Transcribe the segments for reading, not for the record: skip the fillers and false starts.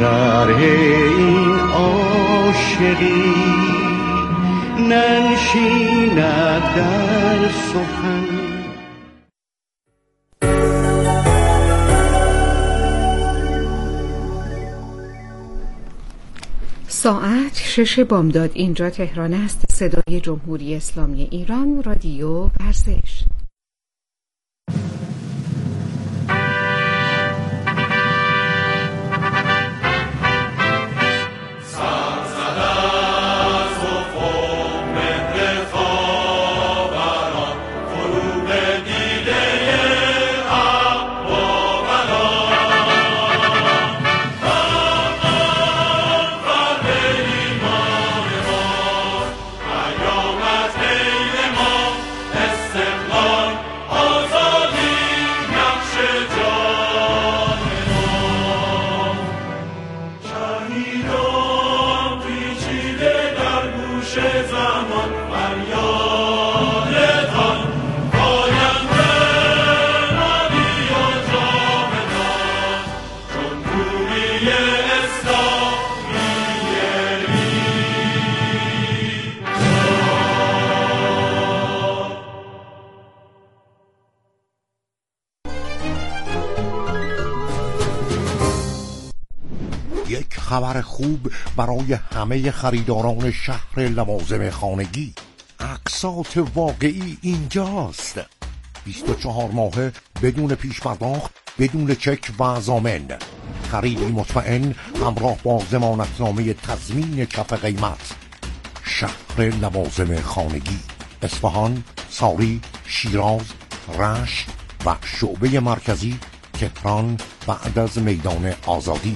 شرح این عاشقی ننشیند در سخن. ساعت 6 بامداد. اینجا تهران است. صدای جمهوری اسلامی ایران، رادیو ورزش. یک خبر خوب برای همه خریداران شهر لوازم خانگی. اقساط واقعی اینجاست. 24 ماهه بدون پیش پرداخت، بدون چک و ضامن. خریدی مطمئن همراه با ضمانتنامه تضمین کف قیمت. شهر لوازم خانگی، اصفهان، ساری، شیراز، رشت و شعبه مرکزی تهران بعد از میدان آزادی.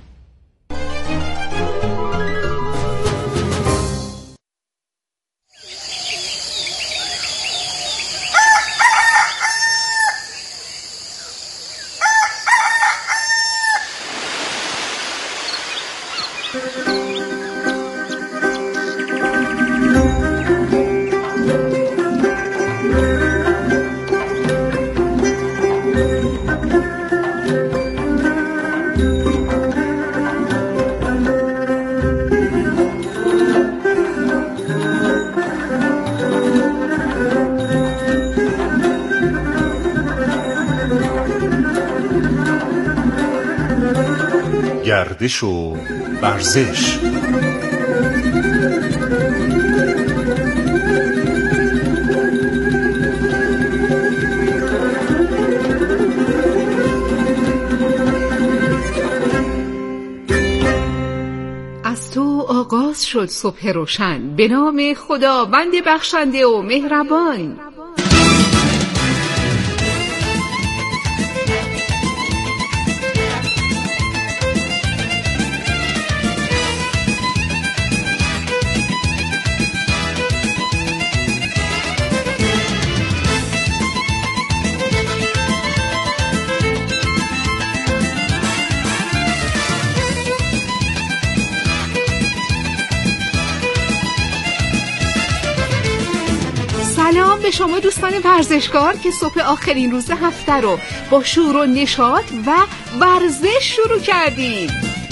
گردش و ورزش. از تو آغاز شد صبح روشن، به نام خداوند بخشنده و مهربان. سلام به شما دوستان ورزشکار که صبح آخرین روز هفته رو با شور و نشاط و ورزش شروع کردیم.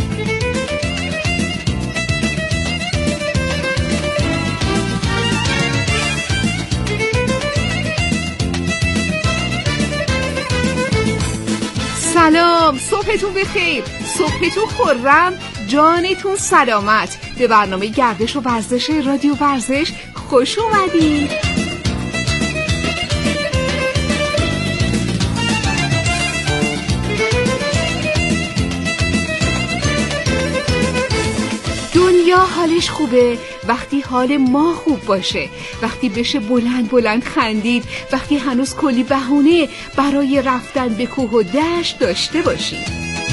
سلام، صبحتون بخیر، صبحتون خرم، جانتون سلامت. به برنامه گردش و ورزش رادیو ورزش خوش اومدید. دنیا حالش خوبه وقتی حال ما خوب باشه، وقتی بشه بلند بلند خندید، وقتی هنوز کلی بهونه برای رفتن به کوه و دشت داشته باشیم.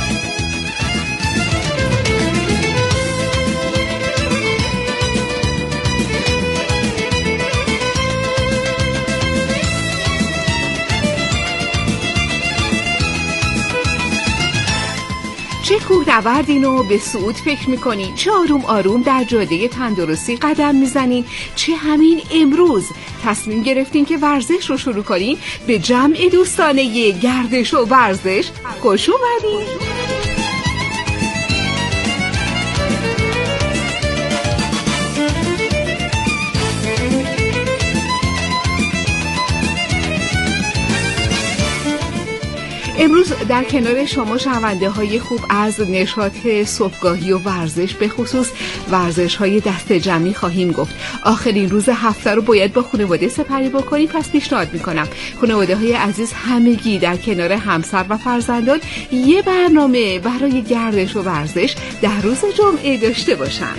چه کوهنوردین و به صعود فکر میکنین، چه آروم آروم در جاده تندرستی قدم میزنین، چه همین امروز تصمیم گرفتین که ورزش رو شروع کنین. به جمع دوستانه گردش و ورزش خوش اومدین. امروز در کنار شما شنونده های خوب از نشاط صبحگاهی و ورزش، به خصوص ورزش های دست جمعی خواهیم گفت. آخرین روز هفته رو باید با خانواده سپری بکنیم، پس پیشنهاد میکنم خانواده های عزیز همگی در کنار همسر و فرزندان یه برنامه برای گردش و ورزش در روز جمعه داشته باشن.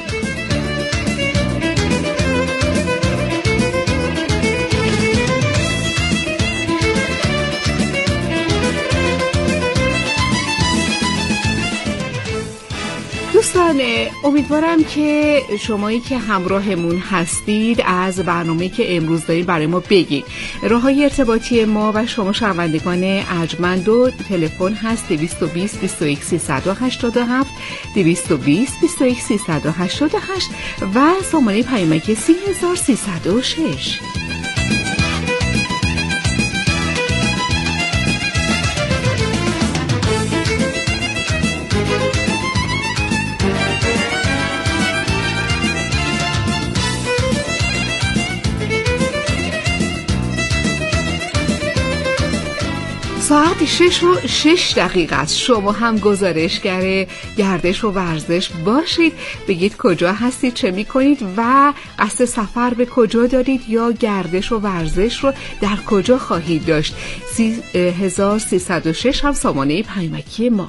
دوستان، امیدوارم که شمایی که همراهمون هستید از برنامه که امروز داریم برای ما بگید. راههای ارتباطی ما و شما شنوندگان ارجمند و تلفن هست 220 21 387 220 21 388 و سامانه پیامک 3306. ساعت 6:06 است. شما هم گزارشگر گردش و ورزش باشید. بگید کجا هستید، چه میکنید و قصد سفر به کجا دارید یا گردش و ورزش رو در کجا خواهید داشت. 3306 هم سامانه پیامکی ما.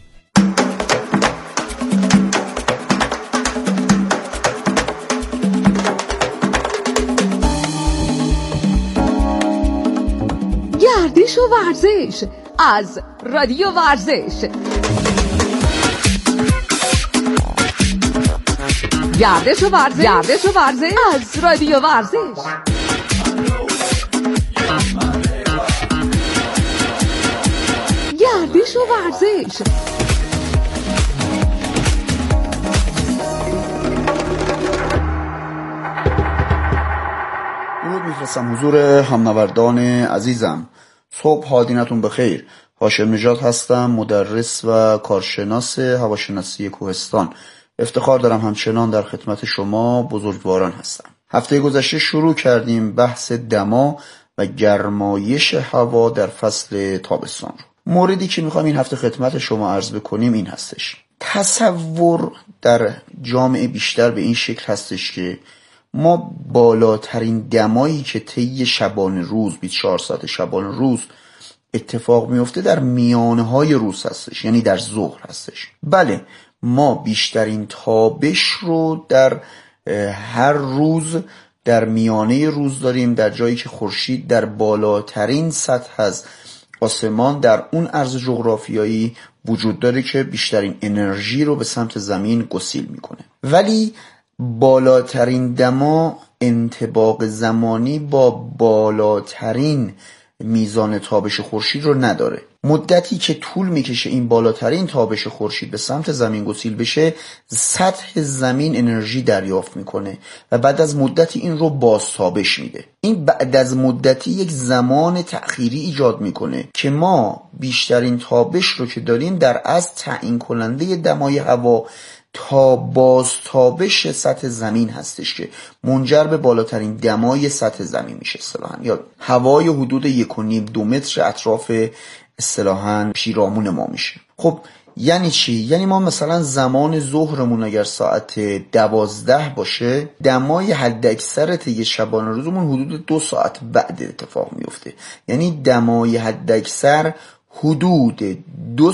گردش و ورزش از رادیو ورزش. گردش و ورزش، گردش و ورزش از رادیو ورزش. گردش و ورزش. درود میفرستم حضور همنوردان عزیزم. صبح حادینتون بخیر. هاشم نژاد هستم، مدرس و کارشناس هواشناسی کوهستان. افتخار دارم همچنان در خدمت شما بزرگواران هستم. هفته گذشته شروع کردیم بحث دما و گرمایش هوا در فصل تابستان رو. موردی که میخوام این هفته خدمت شما عرض بکنیم این هستش. تصور در جامعه بیشتر به این شکل هستش که ما بالاترین دمایی که طی شبانه روز 24 ساعت شبانه روز اتفاق میفته در میانه های روز هستش، یعنی در ظهر هستش. بله، ما بیشترین تابش رو در هر روز در میانه روز داریم، در جایی که خورشید در بالاترین سطح از آسمان در اون عرض جغرافیایی وجود داره که بیشترین انرژی رو به سمت زمین گسیل میکنه. ولی بالاترین دما انطباق زمانی با بالاترین میزان تابش خورشید رو نداره. مدتی که طول میکشه این بالاترین تابش خورشید به سمت زمین گسیل بشه، سطح زمین انرژی دریافت میکنه و بعد از مدتی این رو بازتابش میده. این بعد از مدتی یک زمان تأخیری ایجاد میکنه که ما بیشترین تابش رو که داریم در از تعیین کننده دمای هوا تا بازتابش سطح زمین هستش که منجر به بالاترین دمای سطح زمین میشه اصطلاحاً، یا هوای حدود 1.5-2 متر اطراف اصطلاحاً پیرامون ما میشه. خب یعنی چی؟ یعنی ما مثلا زمان ظهرمون اگر ساعت 12 باشه، دمای حداکثر طی شبانه روزمون حدود 2 ساعت بعد اتفاق میفته. یعنی دمای حداکثر حدود 2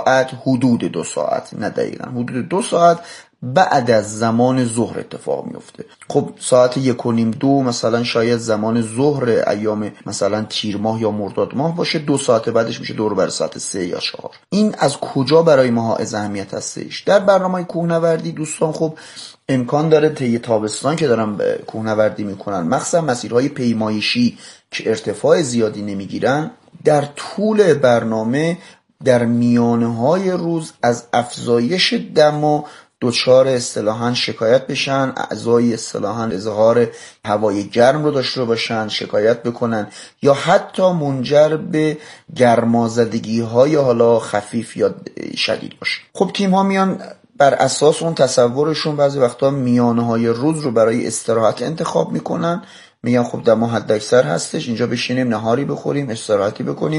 ساعت نه دقیقا حدود 2 ساعت بعد از زمان ظهر اتفاق میفته. خب ساعت 1.5-2 مثلا شاید زمان ظهر ایام مثلا تیر ماه یا مرداد ماه باشه، 2 ساعت بعدش میشه دور بر ساعت 3 یا 4. این از کجا برای ما از اهمیت هستش؟ در برنامه کوهنوردی دوستان خب امکان داره طی تابستان که دارن کوهنوردی میکنن، مخصوصا مسیرهای پیمایشی که ارتفاع زیادی نمیگیرن، در طول برنامه در میانه های روز از افزایش دما دچار اصطلاحاً شکایت بشن، اعضای اصطلاحاً اظهار هوای گرم رو داشته باشن، شکایت بکنن یا حتی منجر به گرمازدگی های حالا خفیف یا شدید باشه. خب تیم ها میان بر اساس اون تصورشون بعضی وقتا میانه های روز رو برای استراحت انتخاب میکنن، میگن خب دما حد اکثر هستش، اینجا بشینیم نهاری بخوریم، استراحتی بکنیم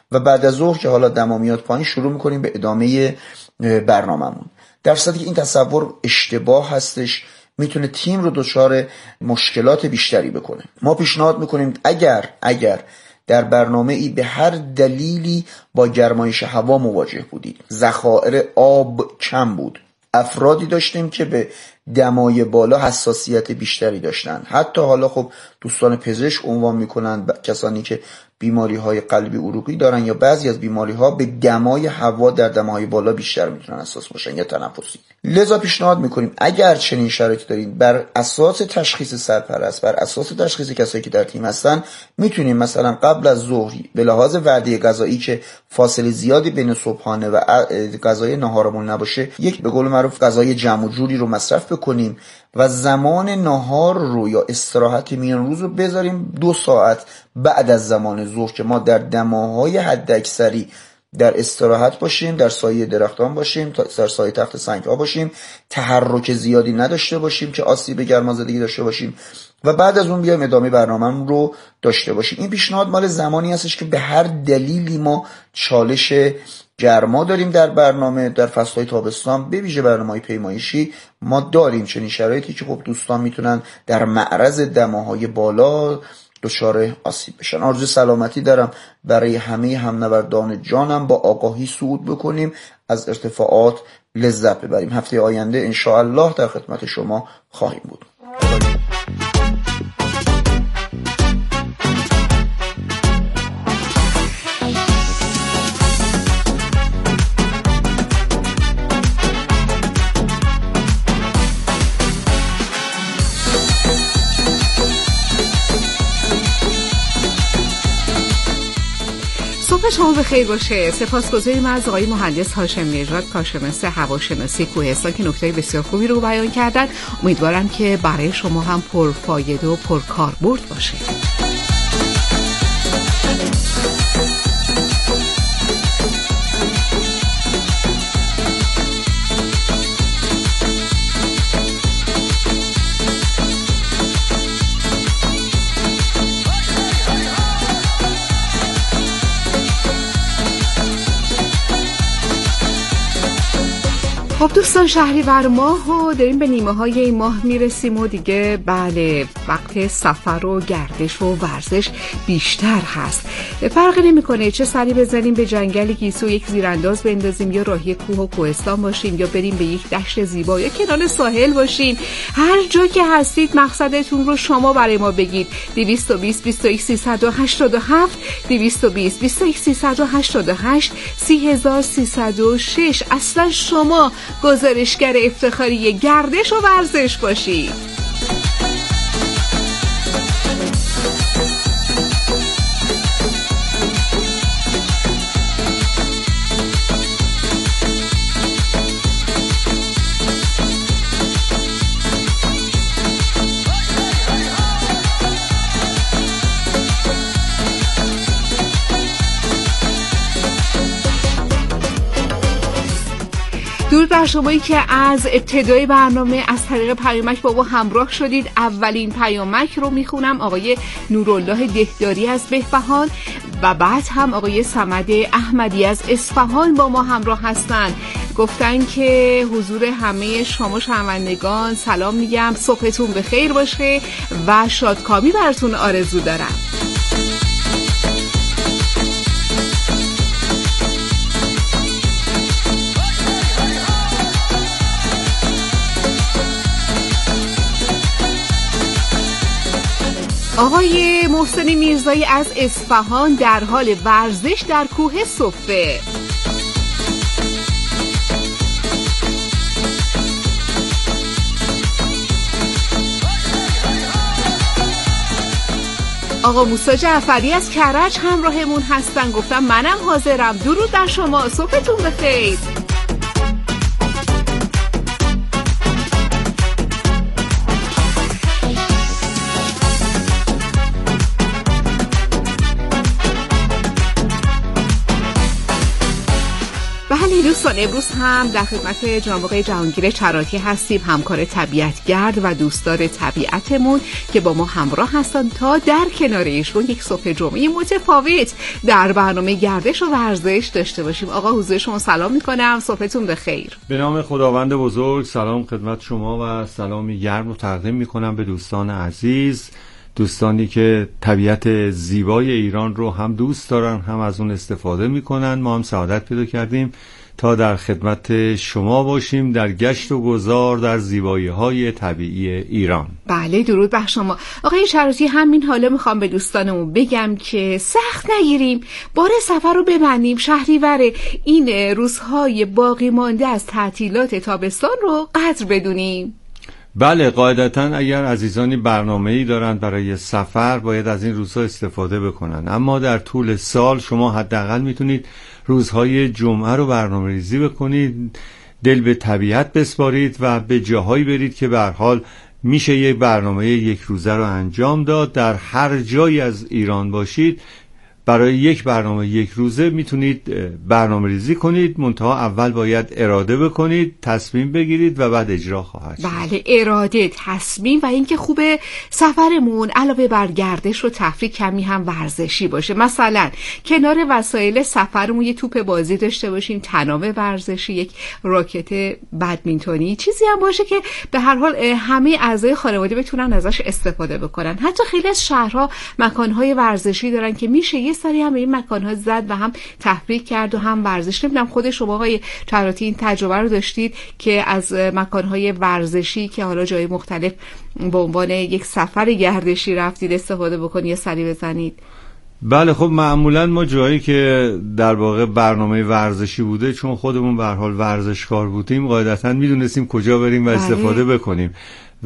و بعد از ظهر که حالا دما میاد پایین شروع میکنیم به ادامه برنامه‌مون. در صورتی که این تصور اشتباه هستش میتونه تیم رو دچار مشکلات بیشتری بکنه. ما پیشنهاد میکنیم اگر در برنامه ای به هر دلیلی با گرمایش هوا مواجه بودید، ذخایر آب کم بود، افرادی داشتیم که به دمای بالا حساسیت بیشتری داشتن، حتی حالا خب دوستان پزشک عنوان میکنن کسانی که بیماری های قلبی عروقی دارن یا بعضی از بیماری ها به دمای هوا در دمای بالا بیشتر میتونن حساس باشن یا تنفسی. لذا پیشنهاد میکنیم اگر چنین شرایطی دارین، بر اساس تشخیص سرپرست، بر اساس تشخیص کسایی که در تیم هستن، میتونیم مثلا قبل از ظهر به لحاظ وعده غذایی که فاصله زیادی بین صبحانه و غذای ناهارمون نباشه، یک به قول معروف غذای جمع و جوری رو مصرف بکنیم و زمان ناهار رو یا استراحت میان روز رو بذاریم 2 ساعت بعد از زمان ظهر که ما در دماهای حداکثری در استراحت باشیم، در سایه درختان باشیم، در سایه تخت سنگ ها باشیم، تحرک زیادی نداشته باشیم که آسیب گرمازدگی داشته باشیم و بعد از اون بیایم ادامه برنامه رو داشته باشیم. این پیشنهاد مال زمانی هستش که به هر دلیلی ما چالش گرما داریم در برنامه. در فصل‌های تابستان به ویژه برنامه‌های پیمایشی ما داریم چنین شرایطی که خب دوستان میتونن در معرض دماهای بالا دچار آسیب بشن. آرزوی سلامتی دارم برای همه همنوردان جانم، با آگاهی صعود بکنیم، از ارتفاعات لذت ببریم. هفته آینده ان شاء الله در خدمت شما خواهیم بود. صبح شما بخیر باشه. سپاسگزاریم از آقای مهندس هاشم نژاد، کارشناس هواشناسی کوهستان که نکته بسیار خوبی رو بیان کردن. امیدوارم که برای شما هم پرفایده و پرکاربرد باشه. خب دوستان، شهریور ماه و داریم به نیمه های این ماه میرسیم و دیگه بله وقت سفر و گردش و ورزش بیشتر هست. فرقی نمیکنه چه سری بزنیم به جنگل گیسو، یک زیرانداز بندازیم، یا راهی کوه و کوهستان باشیم، یا بریم به یک دشت زیبا، یا کنار ساحل باشیم. هر جا که هستید مقصدتون رو شما برای ما بگید. 220 21 387 220 21 388 3306. اصلا شما گزارشگر افتخاری گردش و ورزش باشید. درود بر شمایی که از ابتدای برنامه از طریق پیامک با همراه شدید. اولین پیامک رو میخونم. آقای نورالله دهداری از بهبهان و بعد هم آقای صمد احمدی از اصفهان با ما همراه هستن. گفتن که حضور همه شما شنوندگان سلام میگم، صبحتون بخیر باشه و شادکامی براتون آرزو دارم. آقای محسن میرزایی از اصفهان در حال ورزش در کوه صفه. آقا موسی جعفری از کرج همراهمون هستن. گفتم منم حاضرم. درود بر شما، صبحتون بخیر. بله دوستان، امروز هم در خدمت جناب آقای جهانگیر چراتی هستیم، همکار طبیعتگرد و دوستدار طبیعتمون که با ما همراه هستن تا در کنار ایشون یک صبح جمعه متفاوت در برنامه گردش و ورزش داشته باشیم. آقا حضور شما سلام میکنم، صبحتون بخیر. به نام خداوند بزرگ سلام خدمت شما و سلامی گرم رو تقدیم میکنم به دوستان عزیز، دوستانی که طبیعت زیبای ایران رو هم دوست دارن هم از اون استفاده میکنن. ما هم سعادت پیدا کردیم تا در خدمت شما باشیم در گشت و گذار در زیبایی‌های طبیعی ایران. بله درود بر شما آقای چراتی. همین حالا میخوام به دوستانمون بگم که سخت نگیریم، بار سفر رو ببندیم. شهریور این روزهای باقی مانده از تعطیلات تابستان رو قدر بدونیم. بله قاعدتاً اگر عزیزانی برنامه‌ای دارند برای سفر باید از این روزها استفاده بکنن، اما در طول سال شما حداقل میتونید روزهای جمعه رو برنامه‌ریزی بکنید، دل به طبیعت بسپارید و به جاهایی برید که به هر حال میشه یک برنامه یک روزه رو انجام داد. در هر جایی از ایران باشید برای یک برنامه یک روزه میتونید برنامه ریزی کنید، منتها اول باید اراده بکنید، تصمیم بگیرید و بعد اجرا خواهد شد. بله اراده، تصمیم و اینکه خوبه سفرمون علاوه بر گردش و تفریح کمی هم ورزشی باشه. مثلا کنار وسایل سفرمون یه توپ بازی داشته باشیم، تناب ورزشی، یک راکت بدمینتونی، چیزی هم باشه که به هر حال همه اعضای خانواده بتونن ازش استفاده بکنن. حتی خیلی از شهرها مکانهای ورزشی دارن که میشه سری هم به این مکان‌ها زد و هم تفریح کرد و هم ورزش. نمیدونم خود شما آقای چراتی این تجربه رو داشتید که از مکان‌های ورزشی که حالا جای مختلف به عنوان یک سفر گردشی رفتید استفاده بکنید یا سری بزنید؟ بله خب معمولا ما جایی که در واقع برنامه ورزشی بوده، چون خودمون به هر حال ورزشکار بودیم، قاعدتاً میدونستیم کجا بریم و استفاده بکنیم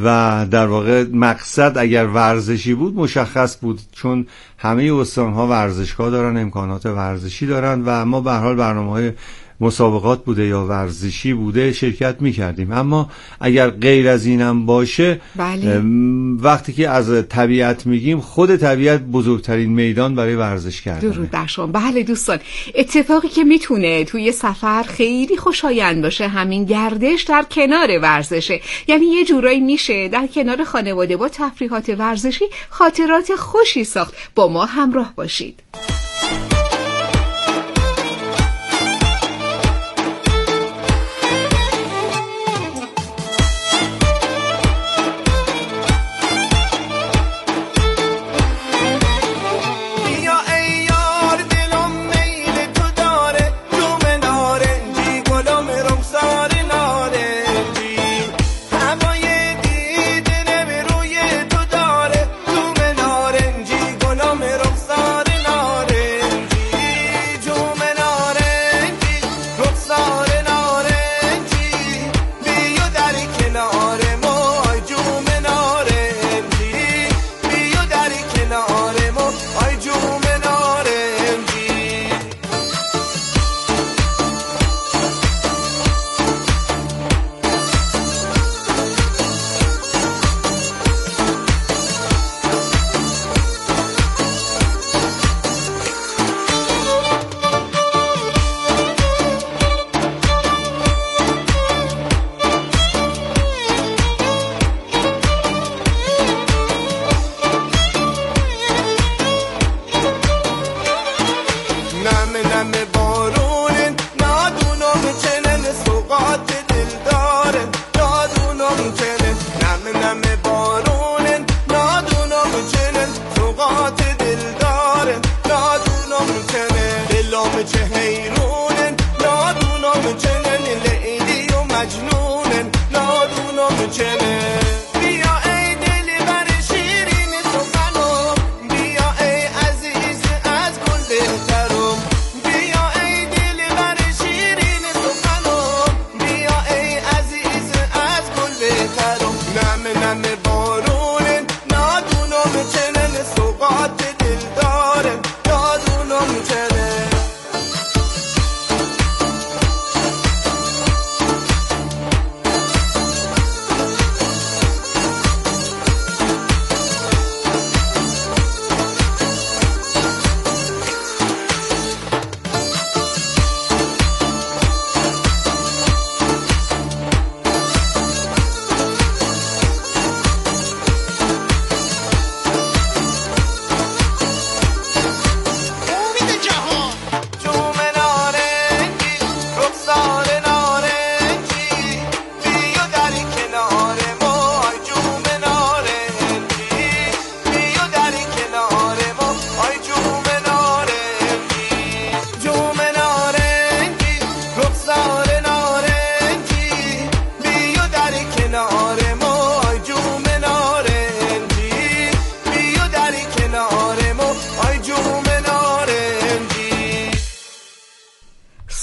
و در واقع مقصد اگر ورزشی بود مشخص بود، چون همه استان‌ها ورزشگاه دارن، امکانات ورزشی دارن و ما به هر حال برنامه‌های مسابقات بوده یا ورزشی بوده شرکت می‌کردیم. اما اگر غیر از اینم باشه، بله. وقتی که از طبیعت میگیم، خود طبیعت بزرگترین میدان برای ورزش کردن. درود بر شما. بله دوستان، اتفاقی که میتونه توی سفر خیلی خوشایند باشه همین گردش در کنار ورزشه. یعنی یه جورایی میشه در کنار خانواده با تفریحات ورزشی خاطرات خوشی ساخت. با ما همراه باشید.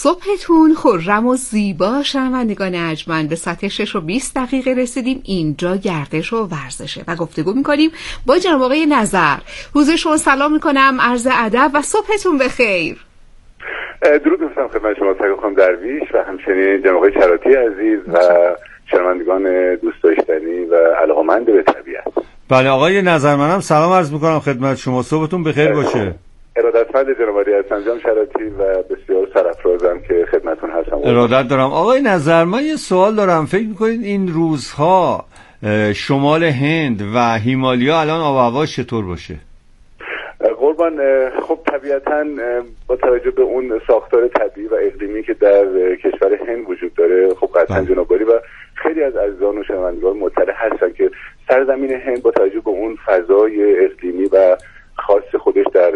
صبحتون خرم و زیبا. شنوندگان ارجمند، به ساعت 6:20 رسیدیم. اینجا گردش و ورزشه و گفتگو میکنیم با جناب آقای نظر. روز شما سلام میکنم، عرض ادب و صبحتون بخیر. درود دوستان خدمت شما سرکار خانم درویش و همچنین جناب آقای شراطی عزیز و شنوندگان دوست داشتنی و علاقه‌مند به طبیعت. بله آقای نظر، منم سلام عرض میکنم خدمت شما، صبحتون بخیر باشه. ارادتمند جناب آقای جناب شراطی و بسیار سرافرازم که خدمتتون هستم. ارادت دارم. آقای نظر، من یه سوال دارم. فکر میکنید این روزها شمال هند و هیمالیا الان آب و هوا چطور باشه؟ قربان، خب طبیعتاً با توجه به اون ساختار طبیعی و اقلیمی که در کشور هند وجود داره، خب قطعاً جناب عالی و خیلی از عزیزان و شنوندگان مطلع هستن که سرزمین هند با توجه به اون فضای اقلیمی و خاص خودش در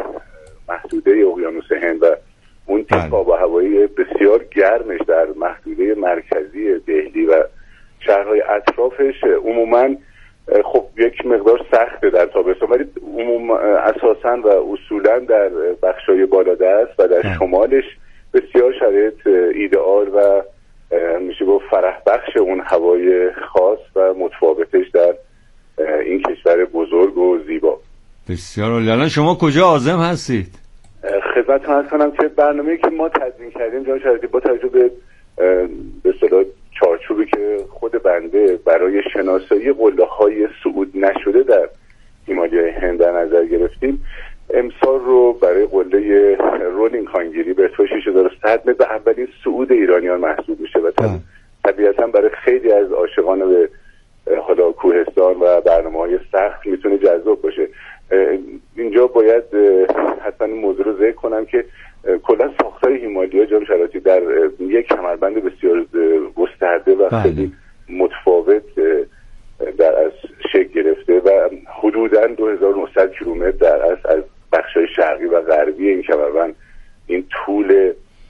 محدوده اقیانوس هند و اون تیپ آب و هوایی بسیار گرمش در محدوده مرکزی دهلی و شهرهای اطرافش عموماً خب یک مقدار سخته در تابستان، ولی اساساً و اصولاً در بخشای بالادست و در شمالش بسیار شرایط ایدئال و میشه گفت فرح بخش اون هوای خاص و متفاوتش در این کشور بزرگ و زیبا. بسیار عالی. الان شما کجا عازم هستید؟ خدمتتون عرض کنم که برنامه‌ای که ما تدوین کردیم جان شراطی با توجه به اصطلاح چارچوبی که خود بنده برای شناسایی قله‌های صعود نشده در هیمالیای هند در نظر گرفتیم، امسال رو برای قله رولینگ کانگیری به ارتفاع 6100 متر به اولین صعود ایرانیان محسوب میشه و طبیعتاً برای خیلی از عاشقان به حالا کوهستان و برنامه‌های سخت میتونه جذاب باشه. اینجا باید حتما این موضوع رو ذکر کنم که کلا ساختار هیمالیا جناب شراطی در یک کمربند بسیار گسترده و خیلی متفاوت در از شکل گرفته و حدوداً 2900 کیلومتر در از بخشای شرقی و غربی این کمربند این طول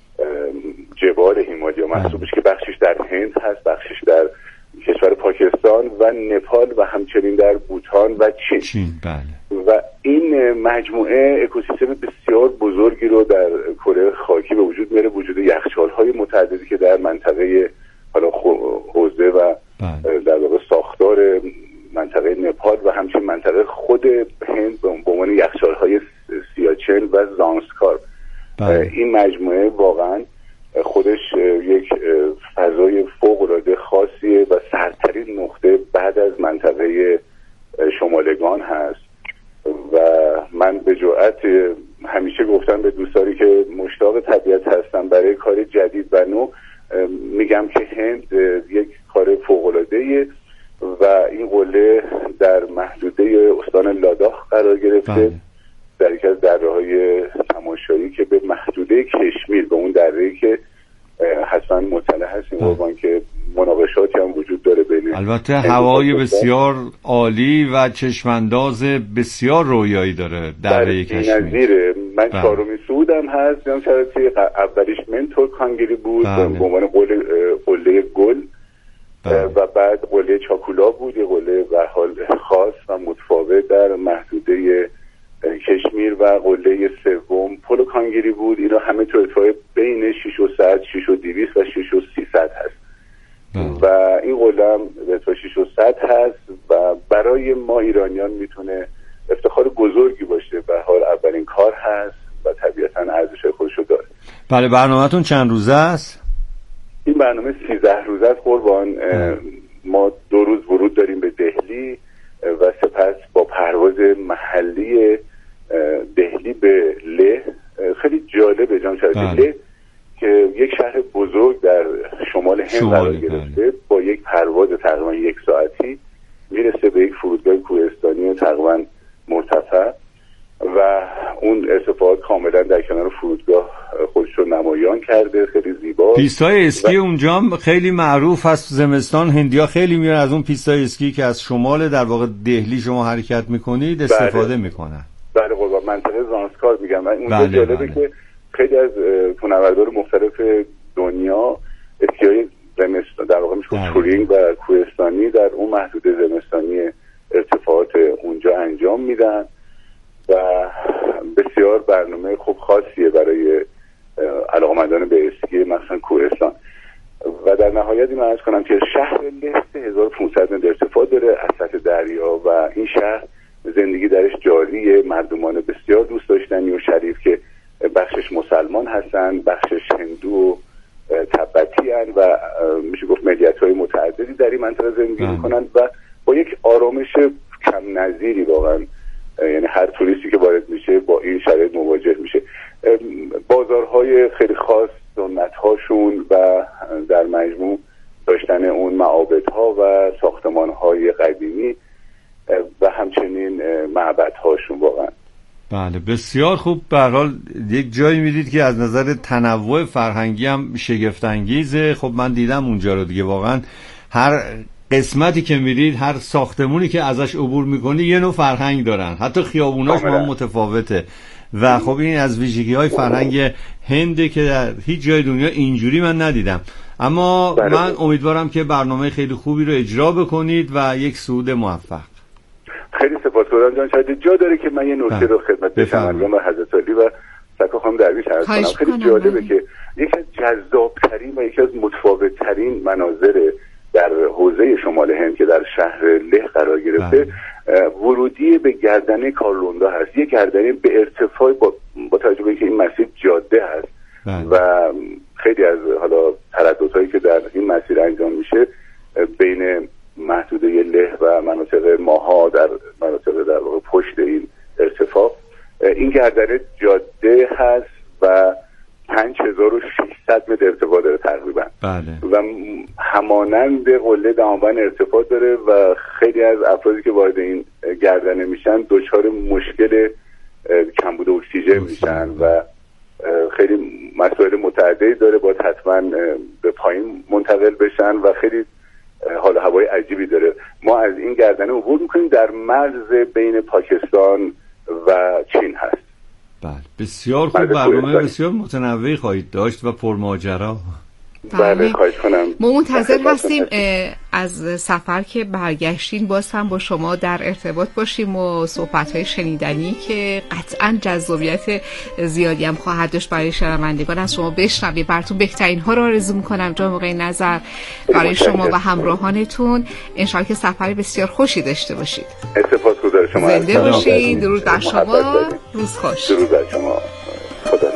جبال هیمالیا محسوب میشه که بخشش در هند هست، بخشش در کشور پاکستان و نپال و همچنین در بوتان و چین. بله. و این مجموعه اکوسیستم بسیار بزرگی رو در کره خاکی به وجود میاره، وجود یخچال‌های متعددی که در منطقه حالا حوزه و در واقع ساختار منطقه نپال و همچنین منطقه خود هند به عنوان یخچال‌های سیاچن و زانسکار. این مجموعه واقعاً خودش یک فضای فوق‌العاده خاصیه و سردترین نقطه بعد از منطقه شمالگان هست و من به جرئت همیشه گفتم به دوستانی که مشتاق طبیعت هستن برای کار جدید و نو میگم که هند یک کار فوق‌العاده‌ایه و این قله در محدوده استان لاداخ قرار گرفته در یکی از دره‌های تماشایی که به محدوده کشمیر، به اون دره‌ای که حتما مطلع هستیم قربان که مناقشاتی هم وجود داره بین البته هوای بسیار عالی و چشمانداز بسیار رویایی داره دره کشمیر. من چهارمین صعودم هست جناب شراطی، اولیش منتور کانگیری بود به عنوان قله گل و بعد قله چاکولا بود، یه قله به حال خاص و متفاوت در محدوده کشمیر و قله سوم پولو کانگیری بود. اینا همه تو ارتفاع بین 6100 6200 و 6300 هست و این قله هم به ارتفاع 6100 هست و برای ما ایرانیان میتونه افتخار بزرگی باشه. به حال اولین کار هست و طبیعتاً ارزش خودشو داره. بله، برنامه‌تون چند روزه است؟ این برنامه 13 روزه است قربان. ما 2 روز ورود داریم به دهلی و سپس با پرواز محلی دهلی به له. خیلی جالبه جان شراطی، له که یک شهر بزرگ در شمال هند قرار گرفته با یک پرواز تقریبا 1 ساعتی میرسه به یک فرودگاه کوهستانی تقریبا مرتفع و اون ارتفاعات کاملا در کنار فرودگاه خودش رو نمایان کرده. خیلی زیبا. پیستای اسکی اونجا هم خیلی معروف هست. زمستان هندیا خیلی میرن از اون پیستای اسکی که از شمال در واقع دهلی شما حرکت میکنید استفاده میکنن. بله قربان، منطقه زانسکار میگم. اونجا جالبه که خیلی از کوهنوردان مختلف دنیا اسکیای زمستان در واقع میشه تورینگ و کوهستانی در اون محدوده زمستانی ارتفاعات اونجا انجام میدن و بسیار برنامه خوب خاصیه برای علاقمندان به اسکی مثلا کوهستان. و در نهایت این عرض کنم که شهر له 3500 متر ارتفاع داره از سطح دریا و این شهر زندگی درش جاریه، مردمان بسیار دوست داشتنی و شریف که بخشش مسلمان هستن، بخشش هندو و تبتی هستن و میشه گفت ملیت‌های متعددی در این منطقه زندگی میکنن و با یک آرامش کم نظیری واقعا، یعنی هر توریستی که وارد میشه با این شرایط مواجه میشه. بازارهای خیلی خاص، سنت‌هاشون و در مجموع داشتن اون معابدها و ساختمان‌های قدیمی و همچنین معبدهاشون واقعا. بله بسیار خوب. به هر حال یک جایی میدید که از نظر تنوع فرهنگی هم شگفت انگیزه. خب من دیدم اونجا رو دیگه، واقعا هر قسمتی که میرید، هر ساختمونی که ازش عبور میکنی یه نوع فرهنگ دارن، حتی خیابوناش هم متفاوته و خب این از ویژگی‌های فرهنگ هنده که در هیچ جای دنیا اینجوری من ندیدم. اما من امیدوارم که برنامه خیلی خوبی رو اجرا بکنید و یک صعود موفق. خیلی سپاسگزارم جان. شاید جا داره که من یه نکته رو خدمت شمالیان و حضرت علی و سکا خانم درویش عرض کنم. خیلی جالبه که یکی از جذاب‌ترین و یکی از متفاوت‌ترین مناظر در حوزه شمال هند که در شهر له قرار گرفته ورودی به گردنه کارلوندا هست. یک گردنه به ارتفاع با توجه به اینکه این مسیر جاده هست و خیلی از حالا ترددهایی که در این مسیر انجام میشه بین محدوده له و مناطق ماها در مناطق در واقع پشت این ارتفاع، این گردنه جاده هست و 5600 متر ارتفاع داره تقریبا. و همانند قله دهانوند ارتفاع داره و خیلی از افرادی که وارد این گردنه میشن دچار مشکل کمبود اکسیژن میشن و خیلی مسائل متعددی داره، باید حتما به پایین منتقل بشن و خیلی حال هوای عجیبی داره. ما از این گردنه عبور میکنیم، در مرز بین پاکستان و چین هست. بله بسیار خوب. برنامه بسیار متنوعی خواهید داشت و پرماجرا. بله خواهش کنم. ما منتظر هستیم از سفر که برگشتین باز هم با شما در ارتباط باشیم و صحبت‌های شنیدنی که قطعاً جذابیت زیادی هم خواهد داشت برای شنوندگان از شما بشنویم. براتون بهترین ها رو آرزو می‌کنم جان موقع نظر برای شما و همراهانتون. انشالله که سفر بسیار خوشی داشته باشید. سپاسگزارم شما. زنده باشید. درود بر شما. روز خوش. درود بر شما. خدا.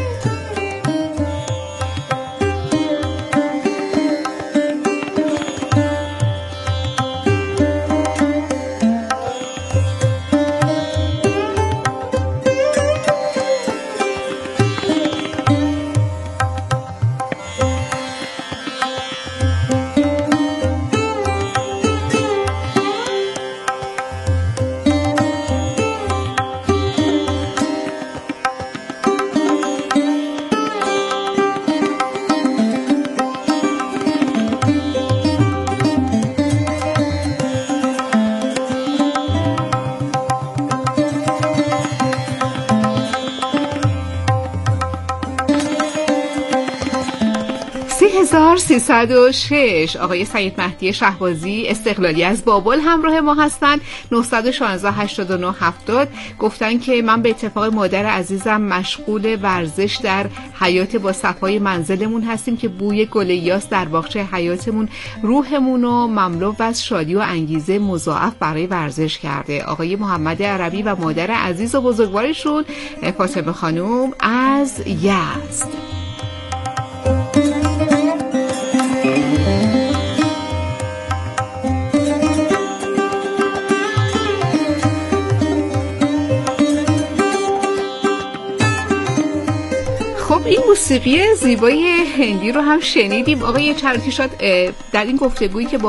آقای سعید مهدی شهبازی استقلالی از بابل همراه ما هستند. 916-89-70 گفتن که من به اتفاق مادر عزیزم مشغول ورزش در حیات با صفای منزلمون هستیم که بوی گل یاس در باغچه حیاتمون روحمون رو مملو از شادی و انگیزه مضاعف برای ورزش کرده. آقای محمد عربی و مادر عزیز و بزرگوارشون فاطمه خانم از یزد. این موسیقی زیبای هندی رو هم شنیدیم. آقای چرخی شاد در این گفتگویی که با